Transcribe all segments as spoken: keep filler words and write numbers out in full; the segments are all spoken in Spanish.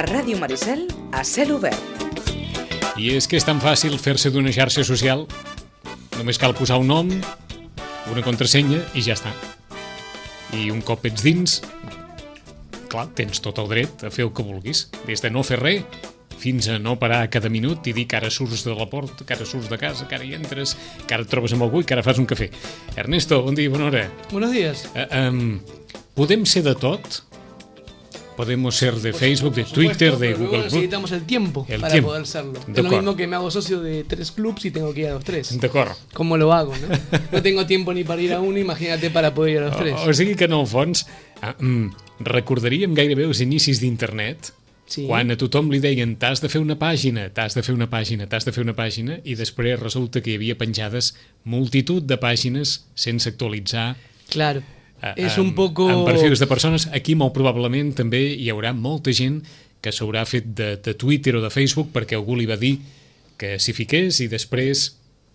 A Ràdio Maricel, a cel obert. I és que és tan fàcil fer-se d'una xarxa social. Només cal posar un nom, una contrasenya i ja està. I un cop ets dins, clar, tens tot el dret a fer el que vulguis. Des de no fer res fins a no parar cada minut i dir que ara surts de la porta, que ara surts de casa, que ara hi entres, que ara et trobes amb algú i que ara fas un cafè. Ernesto, bon dia, bona hora. Buenos días. Uh, um, podem ser de tot? Podemos ser de Facebook, de Twitter, de Google Plus. Necesitamos el tiempo el para tiempo. poder serlo. Es lo mismo que me hago socio de tres clubs y tengo que ir a los tres. D'acord. ¿Cómo lo hago? No, no tengo tiempo ni para ir a uno, imagínate para poder ir a los tres. O, o sigui que en el fons uh, um, recordaríem gairebé els inicis d'internet, sí, quan a tothom li deien t'has de fer una pàgina, t'has de fer una pàgina, t'has de fer una pàgina, i després resulta que hi havia penjades multitud de pàgines sense actualitzar. Claro. És un poco... En perfils de persones. Aquí molt probablement també hi haurà molta gent que s'haurà fet de, de Twitter o de Facebook perquè algú li va dir que s'hi fiqués i després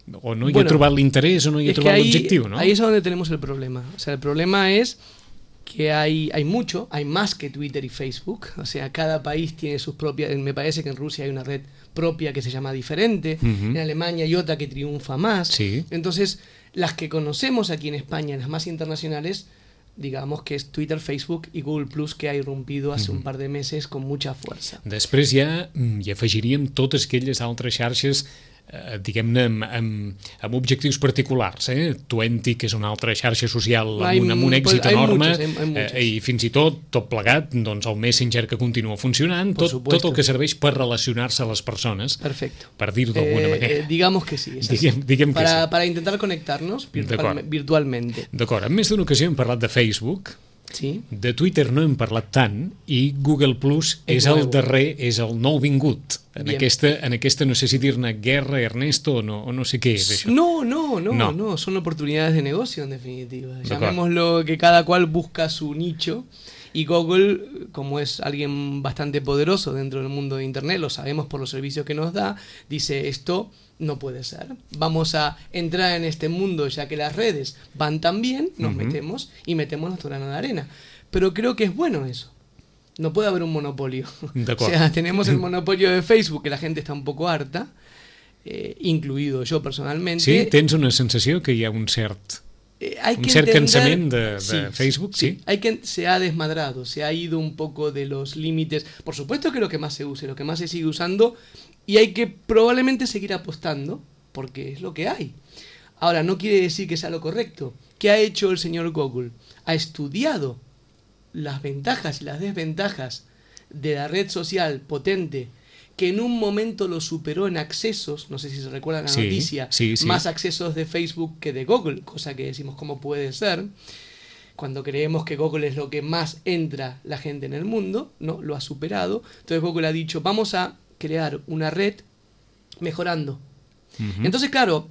o no hi bueno, ha trobat l'interés o no hi ha trobat l'objectiu, ¿no? Ahí es donde tenemos el problema. O sea, el problema es que hay, hay mucho, hay más que Twitter y Facebook. O sea, cada país tiene sus propias... Me parece que en Rusia hay una red propia que se llama diferente. Uh-huh. En Alemania hay otra que triunfa más. Sí. Entonces, las que conocemos aquí en España, las más internacionales, digamos que es Twitter, Facebook i Google Plus, que ha irrompido hace uh-huh. un par de meses con mucha fuerza. Després ja hi afegiríem totes aquelles altres xarxes eh, diguem-ne amb, amb, amb objectius particulars, eh? Twenty, que és una altra xarxa social amb, hay, un, amb un èxit hay enorme, muchos, hay, hay muchos. eh, i fins i tot, tot plegat, doncs el Messenger que continua funcionant, tot, tot el que serveix per relacionar-se a les persones. Perfecto. Per dir-ho d'alguna eh, manera. Eh, digamos que sí. Es diguem, diguem para, que sí. Para intentar conectarnos virtual, virtualmente. D'acord, en més d'una ocasió hem parlat de Facebook. Sí. De Twitter no hem parlat tant i Google Plus és, és el darrer, és el nou vingut en aquesta, en aquesta, no sé si dir-ne guerra, Ernesto, o no, o no sé què és això. No, no, no, no, no, son oportunidades de negocio en definitiva. Llamémoslo que cada cual busca su nicho y Google, como es alguien bastante poderoso dentro del mundo de Internet, lo sabemos por los servicios que nos da, dice esto no puede ser. Vamos a entrar en este mundo ya que las redes van tan bien, nos uh-huh. metemos y metemos nuestro grano de arena. Pero creo que es bueno eso. No puede haber un monopolio. O sea, tenemos el monopolio de Facebook, que la gente está un poco harta, eh, incluido yo personalmente. Sí, tens una sensació que hi ha un cert... Eh, hay un que cert entender, cansament de, de sí, Facebook, sí. sí. Hay que, se ha desmadrado, se ha ido un poco de los límites. Por supuesto que lo que más se use, lo que más se sigue usando, y hay que probablemente seguir apostando, porque es lo que hay. Ahora, no quiere decir que sea lo correcto. ¿Qué ha hecho el señor Google? Ha estudiado las ventajas y las desventajas de la red social potente, que en un momento lo superó en accesos, no sé si se recuerda la sí, noticia, sí, sí. más accesos de Facebook que de Google, cosa que decimos cómo puede ser, cuando creemos que Google es lo que más entra la gente en el mundo, no, lo ha superado. Entonces Google ha dicho, vamos a crear una red mejorando. Uh-huh. Entonces, claro,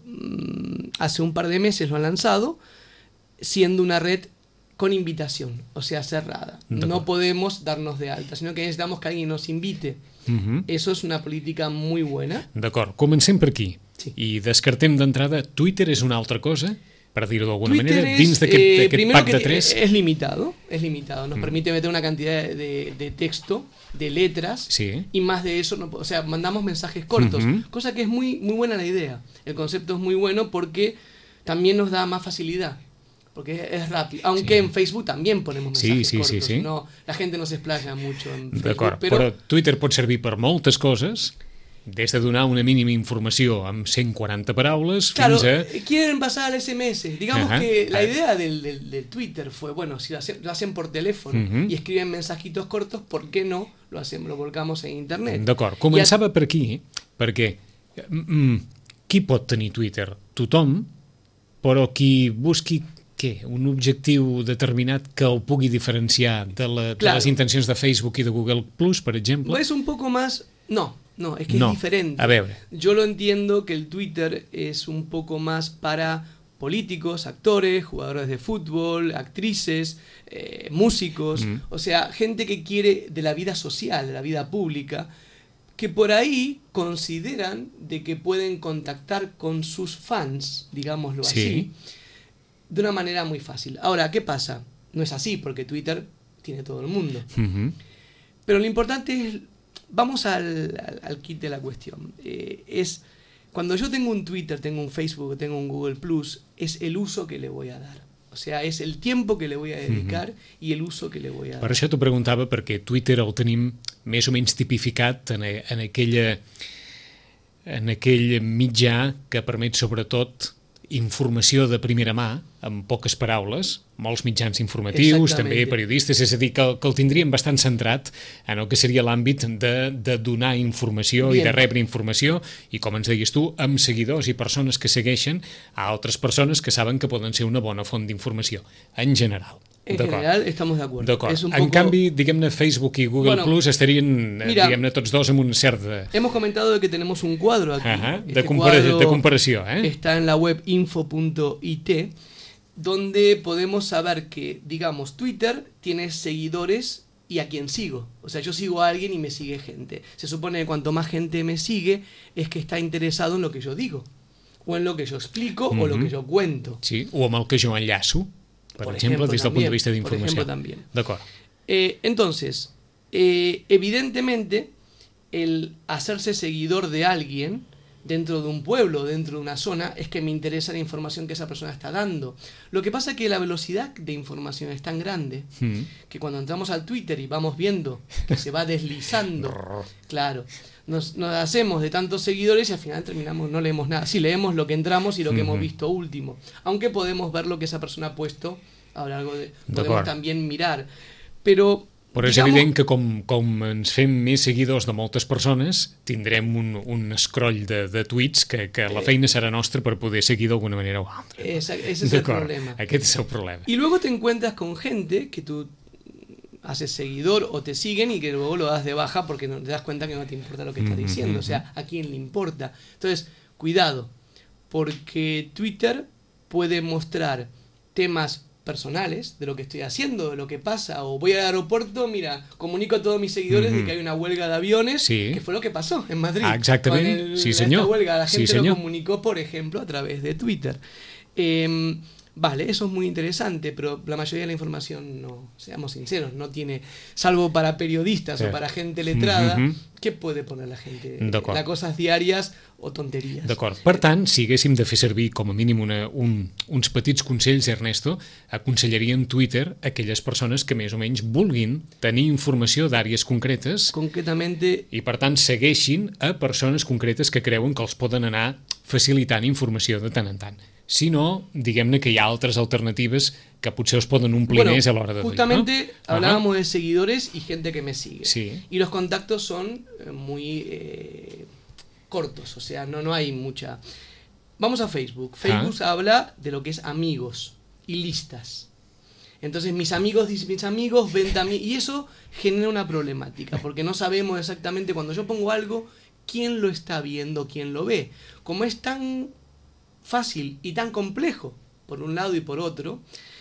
hace un par de meses lo han lanzado, siendo una red con invitación, o sea, cerrada. No podemos darnos de alta, sino que necesitamos que alguien nos invite. Uh-huh. Eso es una política muy buena. D'acord, comencem per aquí. Sí. I descartem d'entrada, Twitter és una altra cosa, per dir-ho d'alguna Twitter manera, es, dins d'aquest eh, pack de tres. Es limitado, es limitado. Nos mm. permite meter una cantidad de, de texto, de letras, sí. y más de eso, no, o sea, mandamos mensajes cortos, uh-huh. cosa que es muy, muy buena la idea. El concepto es muy bueno porque también nos da más facilidad. Porque es rápido. Aunque sí. en Facebook también ponemos mensajes sí, sí, cortos. Sí, sí. No, la gente no se explaya mucho en Facebook. D'acord, però... però Twitter pot servir per moltes coses, des de donar una mínima informació amb cent quaranta paraules claro, fins a... quieren pasar al S M S. Digamos uh-huh. que la uh-huh. idea del, del, del Twitter fue, bueno, si lo hacen, lo hacen por teléfono uh-huh. y escriben mensajitos cortos, ¿por qué no lo hacemos, lo volcamos en Internet? D'acord, començava a... per aquí, perquè mm, qui pot tenir Twitter? Tothom, però qui busqui què? Un objectiu determinat que el pugui diferenciar de, la, claro. de les intencions de Facebook i de Google Plus, per exemple? Es un poco más... No, no, es que no. es diferente. A veure. Yo lo entiendo que el Twitter es un poco más para políticos, actores, jugadores de fútbol, actrices, eh, músicos, mm. o sea, gente que quiere de la vida social, de la vida pública, que por ahí consideran de que pueden contactar con sus fans, digámoslo sí. así, de una manera muy fácil. Ahora, ¿qué pasa? No es así, porque Twitter tiene todo el mundo. Uh-huh. Pero lo importante es vamos al, al, al kit de la cuestión. Eh, es cuando yo tengo un Twitter, tengo un Facebook, tengo un Google Plus, es el uso que le voy a dar. O sea, és el tiempo que le voy a dedicar mm-hmm. i el uso que le voy a dar. Per això t'ho preguntava, perquè Twitter el tenim més o menys tipificat en, en, aquella, en aquell mitjà que permet sobretot informació de primera mà, amb poques paraules, molts mitjans informatius, també periodistes, és a dir, que, que el tindríem bastant centrat en el que seria l'àmbit de, de donar informació Bien. I de rebre informació, i com ens deies tu, amb seguidors i persones que segueixen a altres persones que saben que poden ser una bona font d'informació, en general. En general estamos de acuerdo. D'acord. En poco... canvi, diguem-ne, Facebook i Google bueno, Plus estarien, diguem-ne, tots dos amb un cert de... Hemos comentado de que tenemos un cuadro aquí. Ajá, de, este compara cuadro de comparació, eh? Está en la web info punto it, donde podemos saber que, digamos, Twitter tiene seguidores y a quien sigo. O sea, yo sigo a alguien y me sigue gente. Se supone que cuanto más gente me sigue, es que está interesado en lo que yo digo, o en lo que yo explico, mm-hmm. o lo que yo cuento. Sí, o amb el que jo enllaço. Por, por ejemplo, ejemplo, desde el punto de vista de información. Por ejemplo, también. De acuerdo. Eh, entonces, eh, evidentemente, el hacerse seguidor de alguien dentro de un pueblo, dentro de una zona, es que me interesa la información que esa persona está dando. Lo que pasa es que la velocidad de información es tan grande mm. que cuando entramos al Twitter y vamos viendo que se va deslizando, claro, nos, nos hacemos de tantos seguidores y al final terminamos, no leemos nada. Sí, leemos lo que entramos y lo que mm-hmm. hemos visto último. Aunque podemos ver lo que esa persona ha puesto a lo largo de... Podemos también mirar. Pero... Però és evident que com, com ens fem més seguidors de moltes persones, tindrem un, un scroll de, de tuits que, que la feina serà nostra per poder seguir d'alguna manera o altra. Ese, ese es el problema. Aquest és el problema. Y luego te encuentras con gente que tú haces seguidor o te siguen y que luego lo das de baja porque no, te das cuenta que no te importa lo que estás diciendo. O sea, ¿a quién le importa? Entonces, cuidado, porque Twitter puede mostrar temas personales de lo que estoy haciendo, de lo que pasa, o voy al aeropuerto, mira, comunico a todos mis seguidores mm-hmm. de que hay una huelga de aviones, sí. que fue lo que pasó en Madrid. Ah, exactamente, el, sí señor. Esta huelga, la gente sí, lo comunicó, por ejemplo, a través de Twitter. Eh, vale, eso es muy interesante, pero la mayoría de la información, no, seamos sinceros, no tiene, salvo para periodistas sí. o para gente letrada, mm-hmm. ¿qué puede poner la gente? La cosas diarias o tonteries. D'acord. Per tant, si haguéssim de fer servir com a mínim una, un, uns petits consells, Ernesto, aconsellaria en Twitter a aquelles persones que més o menys vulguin tenir informació d'àrees concretes concretamente i per tant segueixin a persones concretes que creuen que els poden anar facilitant informació de tant en tant. Si no, diguem-ne que hi ha altres alternatives que potser os poden omplir bueno, més a l'hora de dir, justamente ¿no? hablábamos Ajá. de seguidores y gente que me sigue. Sí. Y los contactos son muy eh, cortos, o sea, no, no hay mucha... Vamos a Facebook. Facebook ah. habla de lo que es amigos y listas. Entonces mis amigos dicen mis amigos, ven también, y eso genera una problemática, porque no sabemos exactamente cuando yo pongo algo, quién lo está viendo, quién lo ve. Como es tan fácil y tan complejo, por un lado y por otro,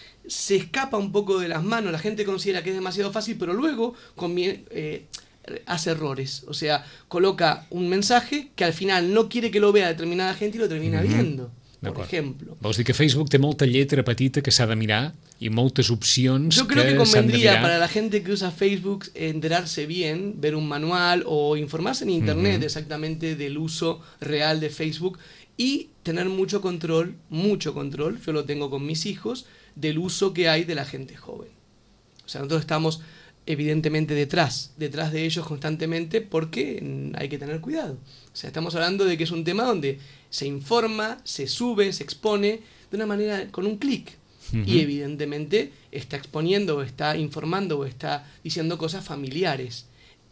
se escapa un poco de las manos, la gente considera que es demasiado fácil, pero luego conviene, eh, hace errores, o sea, coloca un mensaje que al final no quiere que lo vea determinada gente y lo termina mm-hmm. viendo, por ejemplo. Vols dir que Facebook té molta lletra petita que s'ha de mirar i moltes opcions Yo creo que, que s'han de convendría mirar. para la gente que usa Facebook enterarse bien, ver un manual o informarse en internet mm-hmm. exactamente del uso real de Facebook y tener mucho control, mucho control, yo lo tengo con mis hijos, del uso que hay de la gente joven. O sea, nosotros estamos evidentemente detrás, detrás de ellos constantemente porque hay que tener cuidado. O sea, estamos hablando de que es un tema donde se informa, se sube, se expone de una manera, con un clic. Uh-huh. Y evidentemente está exponiendo o está informando o está diciendo cosas familiares.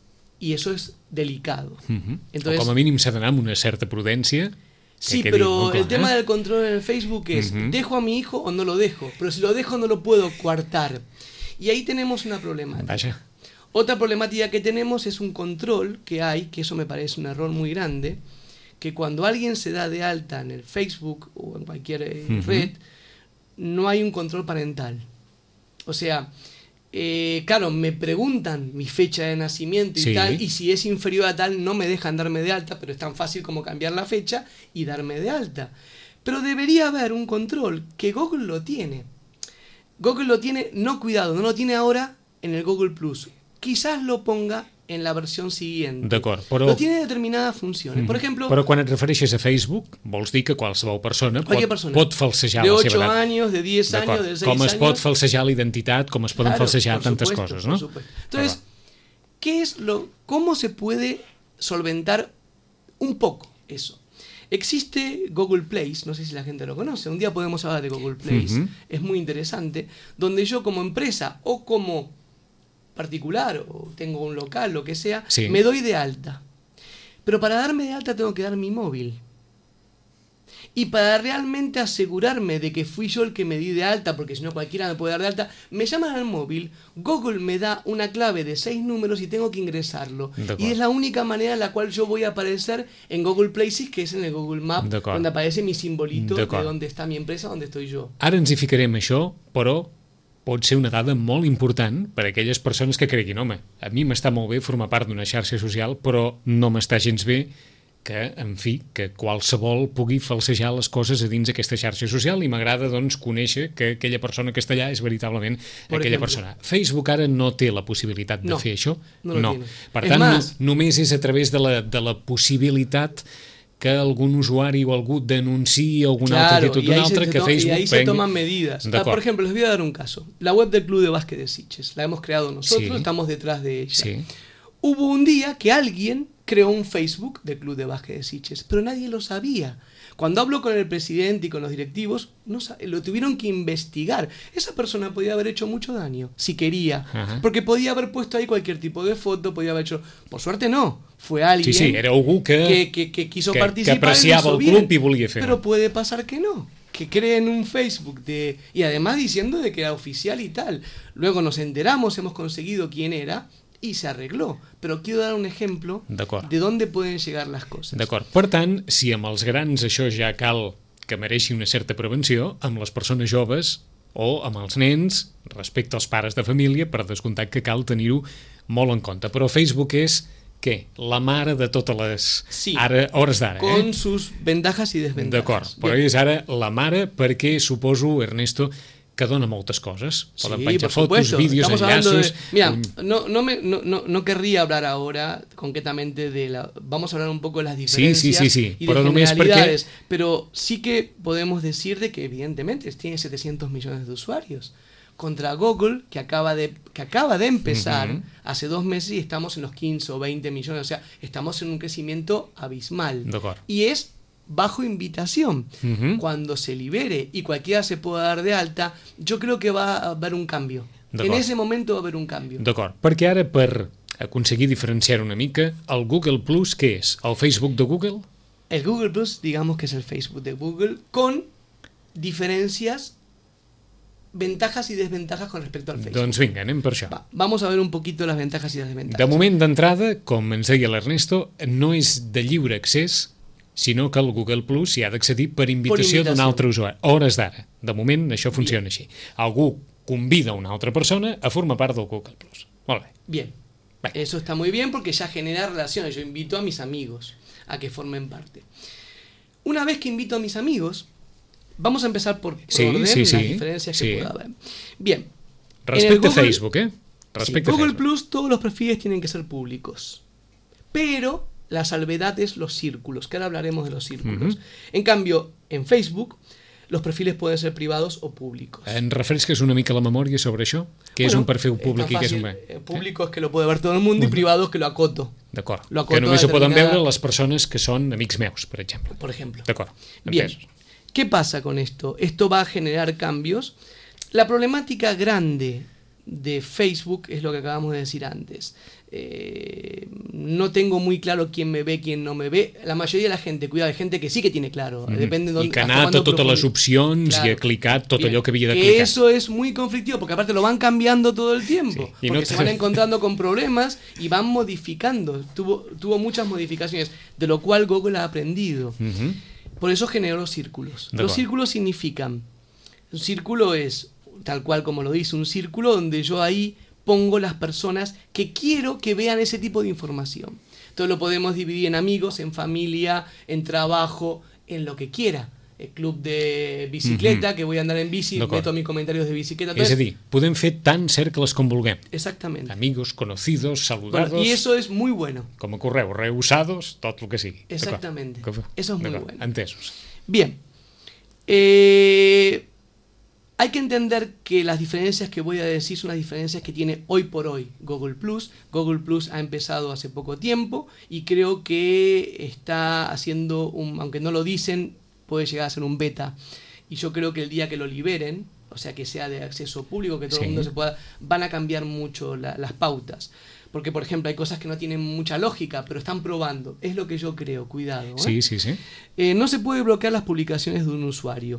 Y eso es delicado. Uh-huh. Entonces, o com a mínim s'ha d'anar amb una certa prudència. Sí, pero el tema del control en el Facebook es, uh-huh. ¿dejo a mi hijo o no lo dejo? Pero si lo dejo no lo puedo coartar. Y ahí tenemos una problemática. Vaya. Otra problemática que tenemos es un control que hay, que eso me parece un error muy grande, que cuando alguien se da de alta en el Facebook o en cualquier eh, uh-huh. red, no hay un control parental. O sea, eh, claro, me preguntan mi fecha de nacimiento y sí. tal, y si es inferior a tal no me dejan darme de alta, pero es tan fácil como cambiar la fecha y darme de alta. Pero debería haber un control que Google lo tiene. Google lo tiene, no cuidado, no lo tiene ahora en el Google Plus. Quizás lo ponga en la versió siguiente. D'acord, però... No tiene determinadas funciones. Por ejemplo... Però quan et refereixes a Facebook, vols dir que qualsevol persona, pot, persona. pot falsejar de la seva edat. De ocho años, de diez años, de seis años... Com es pot falsejar la identitat, com es poden claro, falsejar tantes supuesto, coses, no? Por supuesto. Entonces, ¿qué es lo, ¿cómo se puede solventar un poco eso? Existe Google Place, no sé si la gente lo conoce, un día podemos hablar de Google Place, uh-huh. Es muy interesante, donde yo como empresa o como particular o tengo un local, lo que sea, sí. Me doy de alta. Pero para darme de alta tengo que dar mi móvil. Y para realmente asegurarme de que fui yo el que me di de alta, porque si no cualquiera me puede dar de alta, me llaman al móvil, Google me da una clave de seis números y tengo que ingresarlo. Y es la única manera en la cual yo voy a aparecer en Google Places, que es en el Google Map, donde aparece mi simbolito de dónde está mi empresa, dónde estoy yo. Ara ens hi ficarem això, però pot ser una dada molt important per a aquelles persones que creguin, home, a mi m'està molt bé formar part d'una xarxa social, però no m'està gens bé que, en fi, que qualsevol pugui falsejar les coses a dins d'aquesta xarxa social i m'agrada, doncs, conèixer que aquella persona que està allà és veritablement Por aquella ejemplo. persona. Facebook ara no té la possibilitat de no, fer això? No. no. Per tant, más, no, només és a través de la, de la possibilitat que algún usuari o algú denunciï alguna claro, altra actitud d'una altra, que Facebook... Y ahí se toman medidas. Ah, por ejemplo, les voy a dar un caso. La web del Club de Básquet de Sitges, la hemos creado nosotros, sí. Estamos detrás de ella. Sí. Hubo un día que alguien creó un Facebook del Club de Básquet de Sitges, pero nadie lo sabía. Cuando hablo con el presidente y con los directivos, no, lo tuvieron que investigar. Esa persona podía haber hecho mucho daño, si quería. Ajá. Porque podía haber puesto ahí cualquier tipo de foto, podía haber hecho... Por suerte no, fue alguien sí, sí, era algú que, que, que, que quiso que, participar. Que apreciava el club i volia fer. Pero puede pasar que no. Que creen un Facebook de y además diciendo de que era oficial y tal. Luego nos enteramos, hemos conseguido quién era... i se arregló. Però quiero dar un ejemplo de dónde pueden llegar las cosas. D'acord. Per tant, si amb els grans això ja cal que mereixi una certa prevenció, amb les persones joves o amb els nens, respecte als pares de família, per descomptat que cal tenir-ho molt en compte. Però Facebook és, què? La mare de totes les... Sí, ara, hores d'ara, con eh? sus ventajas y desventajas. D'acord, però Bien. És ara la mare perquè suposo, Ernesto, que dona moltes coses. Poden sí, penjar por fotos, vídeos, Estamos enlaços... De... Mira, un... no, no, me, no, no, no querría hablar ahora concretamente de la... Vamos a hablar un poco de las diferencias sí, sí, sí, sí. y Però de generalidades, perquè... pero sí que podemos decir de que evidentemente tiene setecientos millones de usuarios. Contra Google, que acaba de, que acaba de empezar uh-huh. hace dos meses y estamos en los quince o veinte millones. O sea, estamos en un crecimiento abismal. Y es... bajo invitación. Uh-huh. Cuando se libere y cualquiera se pueda dar de alta, yo creo que va a haber un cambio. En ese momento va a haber un cambio. D'acord, perquè ara per aconseguir diferenciar una mica, el Google Plus, què és? El Facebook de Google? El Google Plus, digamos que es el Facebook de Google, con diferencias, ventajas y desventajas con respecto al Facebook. Doncs vinga, anem per això. Va, vamos a ver un poquito las ventajas y las desventajas. De moment d'entrada, com ens deia l'Ernesto, no és de lliure accés, sinó que el Google Plus s'hi ha d'accedir per invitació, invitació. d'un altre usuari. Hores d'ara. De moment això funciona Bien. així. Algú convida una altra persona a formar part del Google Plus. Molt bé. Bien. Bé. Eso está muy bien porque ya genera relaciones. Yo invito a mis amigos a que formen parte. Una vez que invito a mis amigos, vamos a empezar por, por sí, orden sí, las sí. diferencias sí. que pueda haber. Bien. Respecte a Facebook, ¿eh? Respecte sí, Google a Facebook. Plus, todos los perfiles tienen que ser públicos. Pero... la salvedad es los círculos, que ahora hablaremos de los círculos. Uh-huh. En cambio, en Facebook, los perfiles pueden ser privados o públicos. En refresques una mica la memòria sobre això? Què bueno, és un perfil públic i què és un... Eh, público eh? es que lo puede ver todo el mundo uh-huh. y privado es que lo acoto. D'acord. Lo acoto que només determinada... ho poden veure les persones que són amics meus, per exemple. Por ejemplo. D'acord. Bien. ¿Qué pasa con esto? Esto va a generar cambios. La problemática grande de Facebook es lo que acabamos de decir antes. Eh, no tengo muy claro quién me ve, quién no me ve. La mayoría de la gente, cuidado, hay gente que sí que tiene claro. Mm-hmm. Depende de dónde, I que ha anat a totes les opcions claro. i ha clicat tot Bien. allò que havia de clicar. Que eso es muy conflictivo, porque aparte lo van cambiando todo el tiempo. Sí. Porque no se van encontrando con problemas y van modificando. Tuvo, tuvo muchas modificaciones, de lo cual Google ha aprendido. Mm-hmm. Por eso generó círculos. Los círculos significan... Un círculo es, tal cual como lo dice, un círculo donde yo ahí... pongo las personas que quiero que vean ese tipo de información. Entonces lo podemos dividir en amigos, en familia, en trabajo, en lo que quiera. el club de bicicleta, uh-huh. que voy a andar en bici, meto mis comentarios de bicicleta. Entonces, és a dir, podem fer tants cercles com vulguem. Exactamente. Amigos, conocidos, saludados. Bueno, y eso es muy bueno. Com a correu, reusados, tot el que sigui. Exactamente. Eso es muy bueno. Entesos. Bien. Eh, hay que entender que las diferencias que voy a decir son las diferencias que tiene hoy por hoy Google Plus. Google Plus ha empezado hace poco tiempo y creo que está haciendo, un, aunque no lo dicen, puede llegar a ser un beta. Y yo creo que el día que lo liberen, o sea, que sea de acceso público, que todo sí. el mundo se pueda, van a cambiar mucho la, las pautas. Porque, por ejemplo, hay cosas que no tienen mucha lógica, pero están probando. Es lo que yo creo, cuidado. ¿eh? Sí, sí, sí. Eh, no se puede bloquear las publicaciones de un usuario,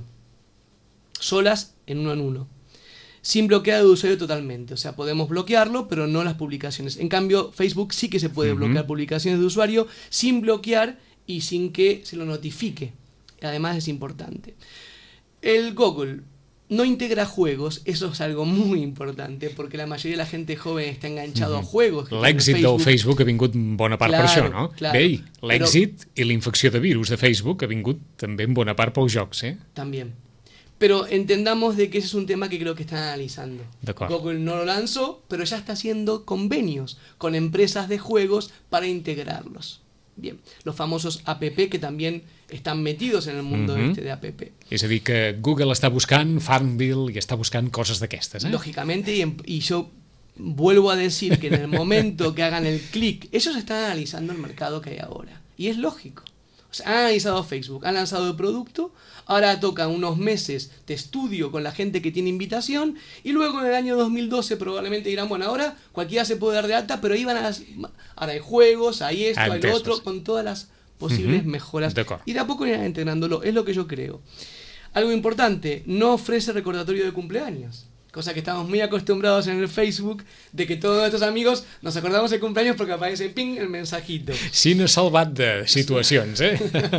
solas, en uno en uno, sin bloquear al usuario totalmente. O sea, podemos bloquearlo, pero no las publicaciones. En cambio, Facebook sí que se puede uh-huh. bloquear publicaciones de usuario sin bloquear y sin que se lo notifique. Además es importante. El Google no integra juegos, eso es algo muy importante, porque la mayoría de la gente joven està enganxado uh-huh. a juegos. L'èxit del Facebook ha vingut en bona part claro, per això, no? Claro, Bé, l'èxit però... i la infecció de virus de Facebook ha vingut també en bona part pels jocs, eh? También. Pero entendamos de que ese es un tema que creo que están analizando. Google no lo lanzó, pero ya está haciendo convenios con empresas de juegos para integrarlos. Bien, los famosos app que también están metidos en el mundo uh-huh. este de app. És a dir, que Google està buscant Farmville i està buscant cosas d'aquestes, eh? Lógicamente, y, en, y yo vuelvo a decir que en el momento que hagan el clic, ellos están analizando el mercado que hay ahora. Y es lógico. O sea, han analizado Facebook, han lanzado el producto, ahora tocan unos meses de estudio con la gente que tiene invitación y luego en el año dos mil doce probablemente dirán, bueno, ahora cualquiera se puede dar de alta, pero ahí van a las, ahora hay juegos, hay esto, hay lo otro, con todas las posibles uh-huh. mejoras. Y de a poco irán integrándolo, es lo que yo creo. Algo importante, no ofrece recordatorio de cumpleaños. Cosa que estamos muy acostumbrados en el Facebook, de que todos nuestros amigos nos acordamos de cumpleaños porque aparece ping el mensajito. Sí, no salvat de situacions, eh?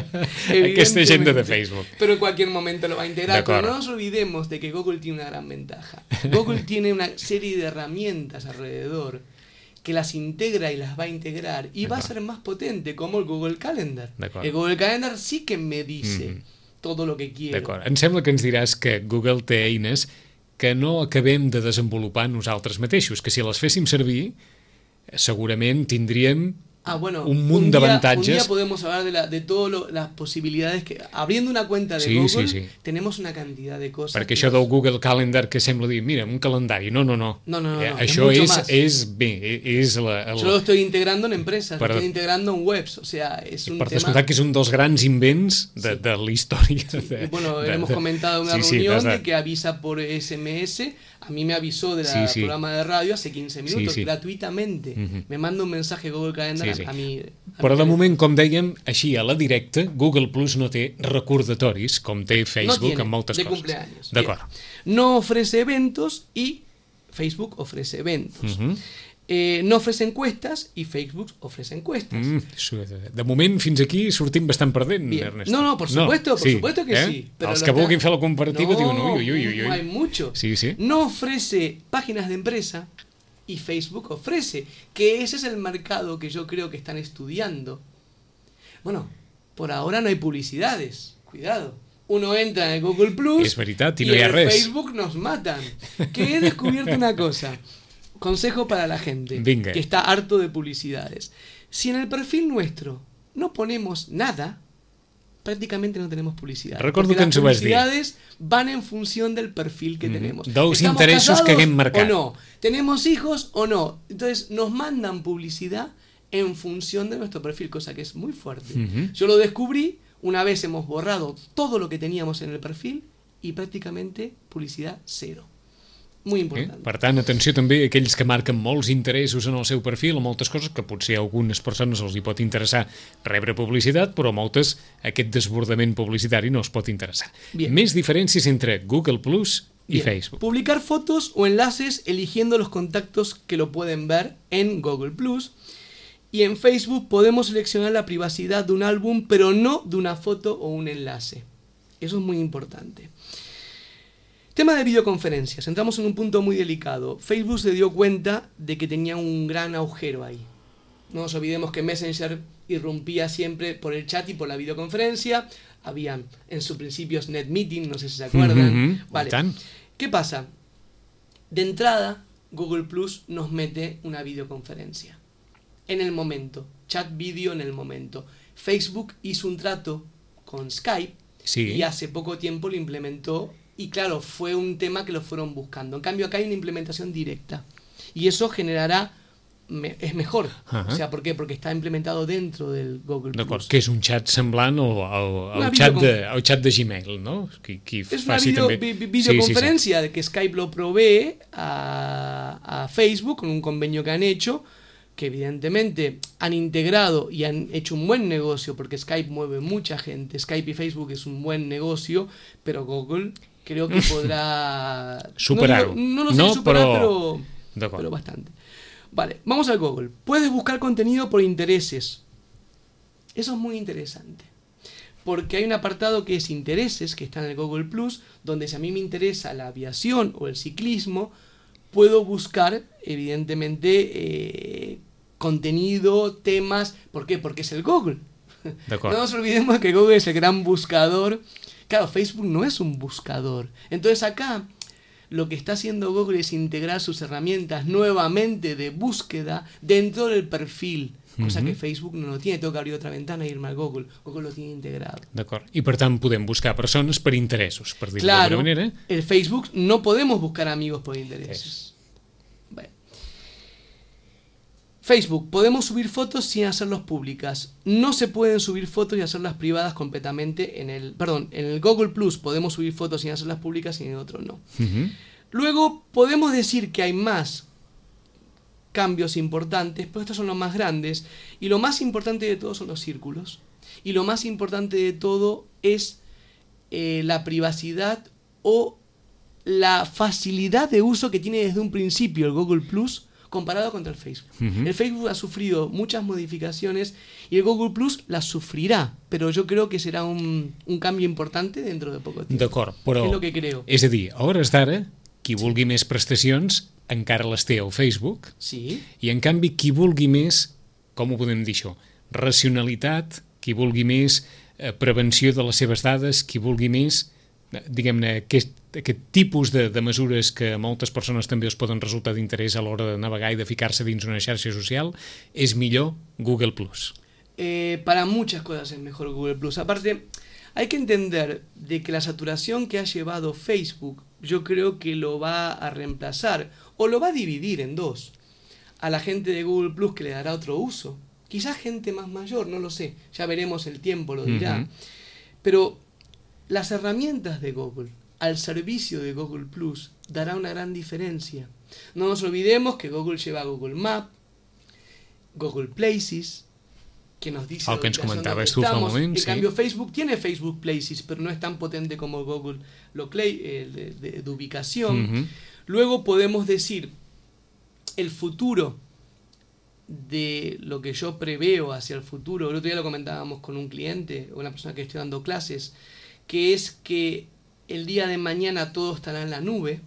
Aquesta gent de Facebook. Pero en cualquier momento lo va a integrar. Pero no nos olvidemos de que Google tiene una gran ventaja. Google tiene una serie de herramientas alrededor que las integra y las va a integrar y va a ser más potente, como el Google Calendar. El Google Calendar sí que me dice mm. todo lo que quiero. D'acord. Em sembla que ens diràs que Google té eines que no acabem de desenvolupar nosaltres mateixos, que si les féssim servir segurament tindríem ah, bueno, un munt d'avantatges. Un día podemos hablar de, la, de todas las posibilidades que, abriendo una cuenta de sí, Google, sí, sí. tenemos una cantidad de cosas. Perquè això del Google Calendar que sembla dir, mira, un calendari, no, no, no. No, no, no, eh, no això es, és, és bé, és la, la... Yo lo estoy integrando en empresas, per, lo estoy integrando en webs, o sea, es un per tema... descomptat que és un dels grans invents de, sí. de la història. Sí. De, bueno, de, hemos de, comentado en una sí, reunión sí, de que avisa por ese eme ese. A mí me avisó del sí, sí. programa de radio hace quinze minutos, sí, sí. gratuitamente. Uh-huh. Me manda un mensaje Google Calendar sí, sí. a mi... A Però mi de moment, com dèiem, així a la directa, Google Plus no té recordatoris, com té Facebook no en moltes de coses. Cumpleaños. D'acord. No ofrece eventos y Facebook ofrece eventos. Uh-huh. Eh, no ofrece encuestas y Facebook ofrece encuestas. Mm, de moment, fins aquí sortim bastant perdent, Bien. Ernesto. No, no, por supuesto, no, por sí. supuesto que eh? sí. Pero Els que está... vulguin fer la comparativa no, diuen uy, uy, uy, uy. hay mucho. Sí, sí. No ofrece páginas de empresa y Facebook ofrece, que ese es el mercado que yo creo que están estudiando. Bueno, por ahora no hay publicidades, cuidado. Uno entra en el Google Plus és veritat, i, y no hi ha en res. Facebook nos matan. Que he descubierto una cosa. Consejo para la gente Venga. que está harto de publicidades. Si en el perfil nuestro no ponemos nada, prácticamente no tenemos publicidad. Recordo porque que las ens ho vas dir. publicidades van en función del perfil que mm, tenemos. Dels interessos que haguem marcat. O no, tenemos hijos o no. Entonces nos mandan publicidad en función de nuestro perfil, cosa que es muy fuerte. Uh-huh. Yo lo descubrí una vez hemos borrado todo lo que teníamos en el perfil y prácticamente publicidad cero. Muy important. Eh? Per tant, atenció també a aquells que marquen molts interessos en el seu perfil o moltes coses que potser a algunes persones els hi pot interessar rebre publicitat, però a moltes aquest desbordament publicitari no els pot interessar. Bien. Més diferències entre Google Plus y Bien. Facebook. Publicar fotos o enlaces eligiendo los contactos que lo pueden ver en Google Plus. Y en Facebook podemos seleccionar la privacidad de un álbum, pero no de una foto o un enlace. Eso es muy importante. Tema de videoconferencias. Entramos en un punto muy delicado. Facebook se dio cuenta de que tenía un gran agujero ahí. No nos olvidemos que Messenger irrumpía siempre por el chat y por la videoconferencia. había en sus principios NetMeeting, no sé si se acuerdan. Uh-huh. Vale. ¿Qué pasa? De entrada, Google Plus nos mete una videoconferencia. En el momento. Chat vídeo en el momento. Facebook hizo un trato con Skype sí. y hace poco tiempo lo implementó. Y claro, fue un tema que lo fueron buscando. En cambio, acá hay una implementación directa. Y eso generará... Me, es mejor. Uh-huh. O sea, ¿por qué? Porque está implementado dentro del Google Plus. D'acord, que és un xat semblant o, o, al, xat de, al xat de Gmail, no? Qui, qui és una video, també... vi, videoconferencia sí, sí, sí. que Skype lo provee a, a Facebook con un convenio que han hecho, que evidentemente han integrado y han hecho un buen negocio, porque Skype mueve mucha gente. Skype y Facebook es un buen negocio, pero Google creo que podrá... Superar-ho. No, no, no lo sé no, superar, però... pero, pero bastante. Vale, vamos al Google. Puedes buscar contenido por intereses. Eso es muy interesante. Porque hay un apartado que es intereses, que está en el Google Plus, donde si a mí me interesa la aviación o el ciclismo, puedo buscar, evidentemente, eh, contenido, temas. ¿Por qué? Porque es el Google. No nos olvidemos que Google es el gran buscador. Claro, Facebook no es un buscador. Entonces acá... lo que está haciendo Google es integrar sus herramientas nuevamente de búsqueda dentro del perfil, cosa uh-huh. que Facebook no lo tiene. Tengo que abrir otra ventana e irme al Google. Google lo tiene integrado. D'acord. I per tant podem buscar persones per interessos, per dir-ho claro, d'alguna manera. El Facebook no podemos buscar amigos por intereses. Bueno. Facebook, podemos subir fotos sin hacerlas públicas. No se pueden subir fotos y hacerlas privadas completamente en el... Perdón, en el Google Plus podemos subir fotos sin hacerlas públicas y en el otro no. Uh-huh. Luego podemos decir que hay más cambios importantes, pero estos son los más grandes. Y lo más importante de todo son los círculos. Y lo más importante de todo es eh, la privacidad o la facilidad de uso que tiene desde un principio el Google Plus comparado contra el Facebook. Uh-huh. El Facebook ha sufrido muchas modificaciones y el Google Plus las sufrirà, però jo crec que serà un, un canvi importante dentro de poc temps. D'acord, però... És el que creo. És a dir, a hores d'ara, qui vulgui més prestacions encara les té al Facebook, sí. I en canvi qui vulgui més, com ho podem dir això, racionalitat, qui vulgui més eh, prevenció de les seves dades, qui vulgui més, diguem-ne, aquest, aquest tipus de, de mesures que a moltes persones també els poden resultar d'interès a l'hora de navegar i de ficar-se dins una xarxa social, és millor Google Plus. Eh, para muchas cosas es mejor Google Plus. Aparte, hay que entender de que la saturación que ha llevado Facebook, yo creo que lo va a reemplazar o lo va a dividir en dos. A la gente de Google Plus que le dará otro uso. Quizás gente más mayor, no lo sé. Ya veremos, el tiempo lo dirá. Uh-huh. Pero las herramientas de Google al servicio de Google Plus dará una gran diferencia. No nos olvidemos que Google lleva Google Maps, Google Places, que nos dice el que ens comentaves tu fa un moment. En sí. cambio, Facebook tiene Facebook Places, pero no es tan potente como Google Locale, eh, de, de, de ubicación. Uh-huh. Luego podemos decir el futuro de lo que yo preveo hacia el futuro. El otro día lo comentábamos con un cliente, una persona que estoy dando clases, que es que el día de mañana todo estará en la nube.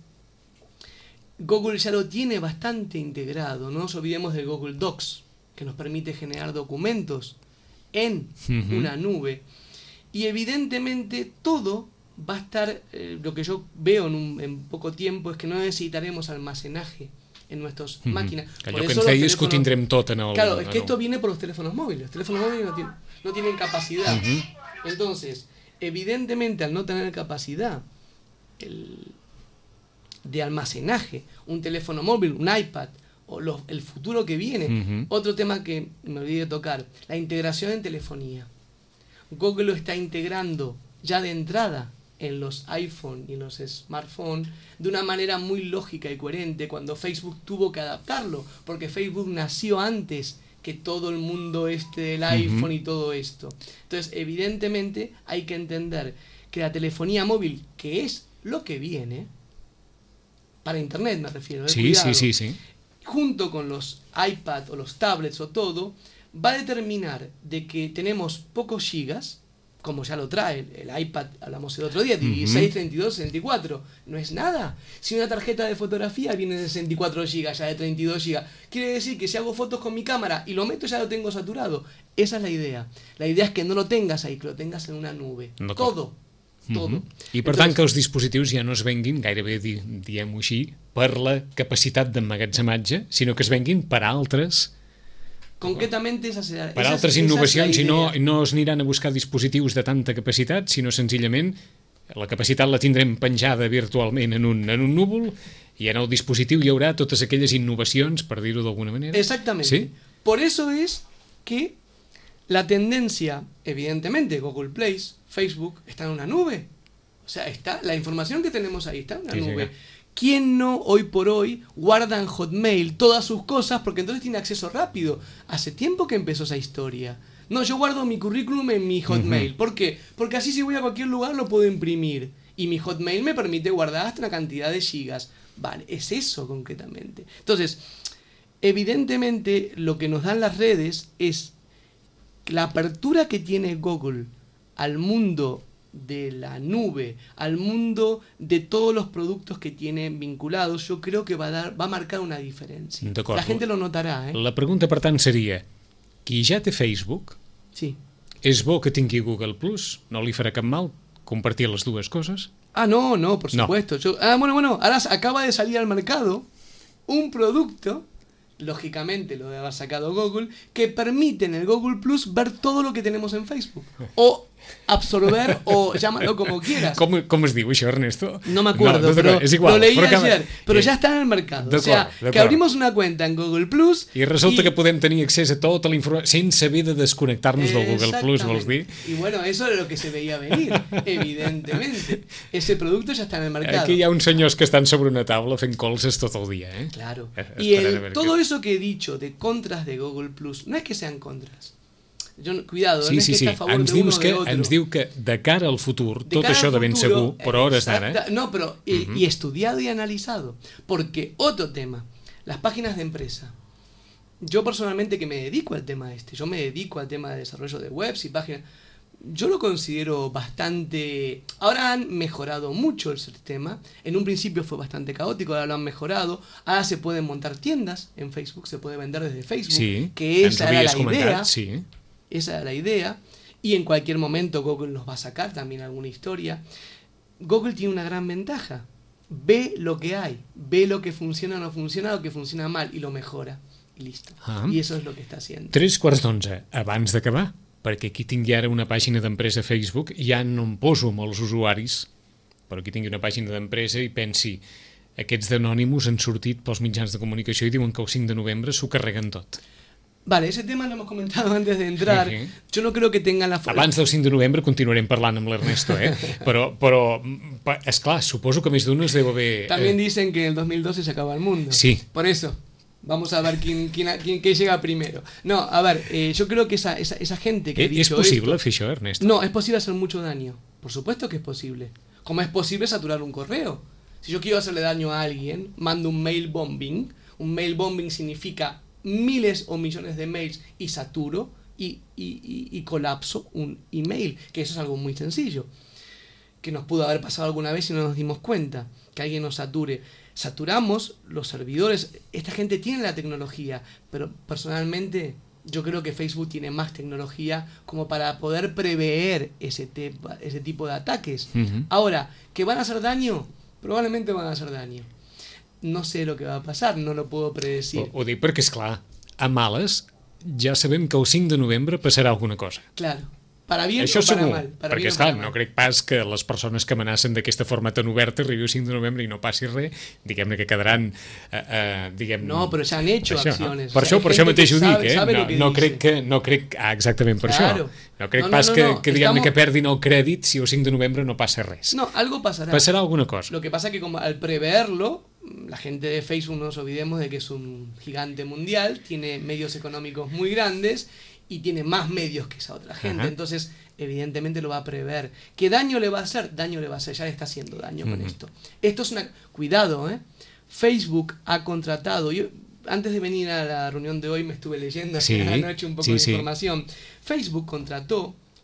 Google ya lo tiene bastante integrado. No nos olvidemos del Google Docs, que nos permite generar documentos en uh-huh. una nube. Y evidentemente todo va a estar, eh, lo que yo veo en, un, en poco tiempo es que no necesitaremos almacenaje en nuestras uh-huh. máquinas. Allò por que ens deies que ho tindrem tot en el... Claro, es que esto viene por los teléfonos móviles. Los teléfonos móviles no tienen, no tienen capacidad. Uh-huh. Entonces, evidentemente, al no tener capacidad el, de almacenaje, un teléfono móvil, un iPad, o los, el futuro que viene, uh-huh. otro tema que me olvidé de tocar, la integración en telefonía. Google lo está integrando ya de entrada en los iPhone y en los smartphones de una manera muy lógica y coherente, cuando Facebook tuvo que adaptarlo, porque Facebook nació antes que todo el mundo este del iPhone uh-huh. y todo esto. Entonces, evidentemente, hay que entender que la telefonía móvil, que es lo que viene, para Internet me refiero, eh, sí, cuidado, sí, sí, sí. junto con los iPad o los tablets o todo, va a determinar de que tenemos pocos gigas, como ya lo trae el, el iPad, hablamos el otro día, dieciséis, treinta y dos, sesenta y cuatro, no es nada. Si una tarjeta de fotografía viene de sesenta y cuatro gigas, ya de treinta y dos gigas, quiere decir que si hago fotos con mi cámara y lo meto ya lo tengo saturado. Esa es la idea. La idea es que no lo tengas ahí, que lo tengas en una nube. Todo. Todo. Uh-huh. I per Entonces, tant que els dispositius ja no es venguin, gairebé di, diguem-ho així, per la capacitat d'emmagatzematge, sinó que es venguin per altres concretamente esa serà, per esa, altres esa innovacions, i no, no es aniran a buscar dispositius de tanta capacitat, sinó senzillament la capacitat la tindrem penjada virtualment en un, en un núvol, i en el dispositiu hi haurà totes aquelles innovacions, per dir-ho d'alguna manera. Exactamente. ¿Sí? Por eso es que la tendencia, evidentemente, Google Play, Facebook, está en una nube. O sea, está la información que tenemos ahí está en una sí, nube. Sí. ¿Quién no hoy por hoy guarda en Hotmail todas sus cosas porque entonces tiene acceso rápido? Hace tiempo que empezó esa historia. No, yo guardo mi currículum en mi Hotmail. Uh-huh. ¿Por qué? Porque así si voy a cualquier lugar lo puedo imprimir. Y mi Hotmail me permite guardar hasta una cantidad de gigas. Vale, es eso concretamente. Entonces, evidentemente lo que nos dan las redes es la apertura que tiene Google al mundo de la nube, al mundo de todos los productos que tienen vinculados, yo creo que va a, dar, va a marcar una diferència. La gente lo notarà. Eh? La pregunta, per tant, seria, qui ja té Facebook, sí. és bo que tingui Google Plus? No li farà cap mal compartir les dues coses? Ah, no, no, por supuesto. No. Yo, ah, bueno, bueno, ahora acaba de salir al mercado un producto, lógicamente lo debe haber sacado Google, que permite en el Google Plus ver todo lo que tenemos en Facebook. O absorber, o llámalo como quieras. ¿Cómo, cómo es digo això, Ernesto? No me acuerdo, no, pero es igual, lo leí ayer, pero eh, ya está en el mercado. O sea, que abrimos una cuenta en Google Plus i resulta i... que podem tenir accés a tota la informació sense haver de desconnectar-nos del Google Plus, vols dir? Y bueno, eso era lo que se veía venir, evidentemente. Ese producto ya está en el mercado. Aquí hi ha uns senyors que estan sobre una taula fent colzes tot el dia, ¿eh? Claro. Y el, todo eso que he dicho de contras de Google Plus, no es que sean contras. Jo, cuidado, sí, no és sí, que sí. està a favor ens de uno o que, de otro. Ens diu que de cara al futur, de tot això de ben segur, per hores d'ara... Eh? No, pero uh-huh. y, y estudiado y analizado. Porque otro tema, las páginas de empresa. Yo personalmente que me dedico al tema este, yo me dedico al tema de desarrollo de webs y páginas, yo lo considero bastante... Ahora han mejorado mucho el sistema. En un principio fue bastante caótico, ahora lo han mejorado. Ahora se pueden montar tiendas en Facebook, se puede vender desde Facebook, sí, que esa era la idea. Sí. Esa era la idea. Y en cualquier momento Google nos va a sacar también alguna historia. Google tiene una gran ventaja. Ve lo que hay, ve lo que funciona o no funciona, lo que funciona mal y lo mejora. Y listo. Ah. Y eso es lo que está haciendo. Tres quarts d'onze, abans d'acabar, perquè qui tingui ara una pàgina d'empresa a Facebook, ja no em poso amb els usuaris, però qui tingui una pàgina d'empresa i pensi, aquests d'Anonymous han sortit pels mitjans de comunicació i diuen que el cinc de novembre s'ho carreguen tot. Vale, ese tema lo hemos comentado antes de entrar. Uh-huh. Yo no creo que tengan la... Abans del cinc de novembre continuarem parlant amb l'Ernesto, eh? Però, però esclar, suposo que més d'un es deu haver... También dicen que en el dos mil doce se acaba el mundo. Sí. Por eso, vamos a ver quién, quién, quién, quién llega primero. No, a ver, eh, yo creo que esa, esa, esa gente que ha dicho ¿Es posible esto, fer això, Ernesto? No, es posible hacer mucho daño. Por supuesto que es posible. Como es posible saturar un correo. Si yo quiero hacerle daño a alguien, mando un mail bombing. Un mail bombing significa miles o millones de mails y saturo y, y, y, y colapso un email, que eso es algo muy sencillo, que nos pudo haber pasado alguna vez y no nos dimos cuenta, que alguien nos sature. Saturamos los servidores, esta gente tiene la tecnología, pero personalmente yo creo que Facebook tiene más tecnología como para poder prever ese, te, ese tipo de ataques. Uh-huh. Ahora, ¿que van a hacer daño? Probablemente van a hacer daño. No sé lo que va a pasar, no lo puedo predecir. Ho, ho dic perquè, esclar, a males ja sabem que el cinc de novembre passarà alguna cosa. Claro, para bien Això o para segur, mal. Para perquè, bien esclar, o para no mal. crec pas que les persones que amenacen d'aquesta forma tan oberta arribi el cinc de novembre i no passi res, diguem-ne que quedaran... Uh, uh, diguem, no, però ja han hecho això, acciones. No? Per o sea, això, per això mateix ho dic, eh? Sabe No, no crec que... No crec, ah, exactament per claro. això. No crec no, no, pas no, que, no, que diguem-ne estamos... que perdin el crèdit si el cinc de novembre no passa res. No, algo pasará. Passarà alguna cosa. Lo que pasa que como al preverlo, la gente de Facebook, no nos olvidemos de que es un gigante mundial, tiene medios económicos muy grandes y tiene más medios que esa otra gente. Ajá. Entonces, evidentemente lo va a prever. ¿Qué daño le va a hacer? Daño le va a hacer, ya le está haciendo daño uh-huh. con esto. Esto es una... Cuidado, ¿eh? Facebook ha contratado... Yo, antes de venir a la reunión de hoy me estuve leyendo sí, anoche un poco sí, de sí. información. Facebook contrató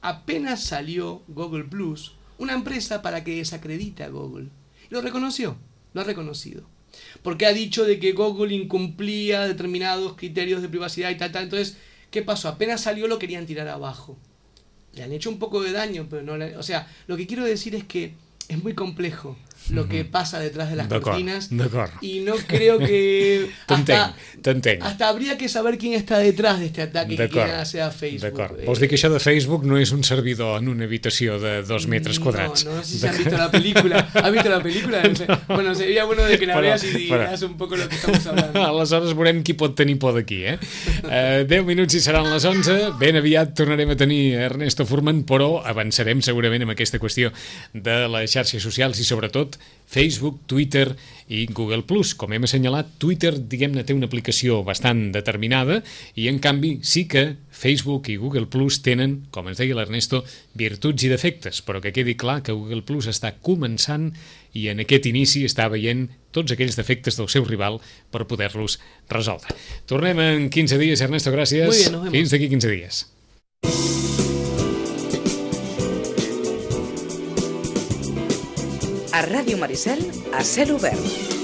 apenas salió Google Plus, una empresa para que desacredite a Google. Lo reconoció, lo ha reconocido. Porque ha dicho de que Google incumplía determinados criterios de privacidad y tal, tal. Entonces, ¿qué pasó? Apenas salió lo querían tirar abajo. Le han hecho un poco de daño, pero no le... O sea, lo que quiero decir es que es muy complejo lo que pasa detrás de las cortinas. Y no creo que... hasta, hasta habría que saber quién está detrás de este ataque que quieren hacer a Facebook. Eh, Vols dir que això de Facebook no és un servidor en una habitació de dos metres quadrats? No, no sé si han visto la película. ¿Has visto la película? Bueno, sería bueno de que la veas y digas un poco lo que estamos hablando. Aleshores veurem qui pot tenir por d'aquí, eh? Uh, deu minuts i seran les onze. Ben aviat tornarem a tenir Ernesto Furman, però avançarem segurament amb aquesta qüestió de les xarxes socials i sobretot Facebook, Twitter i Google Plus. Com hem assenyalat, Twitter, diguem-ne, té una aplicació bastant determinada i, en canvi, sí que Facebook i Google Plus tenen, com ens deia l'Ernesto, virtuts i defectes, però que quedi clar que Google Plus està començant i en aquest inici està veient tots aquells defectes del seu rival per poder-los resoldre. Tornem en quinze dies, Ernesto, gràcies. Muy bien, nos vemos. Fins d'aquí quinze dies. A Ràdio Maricel, a cel obert.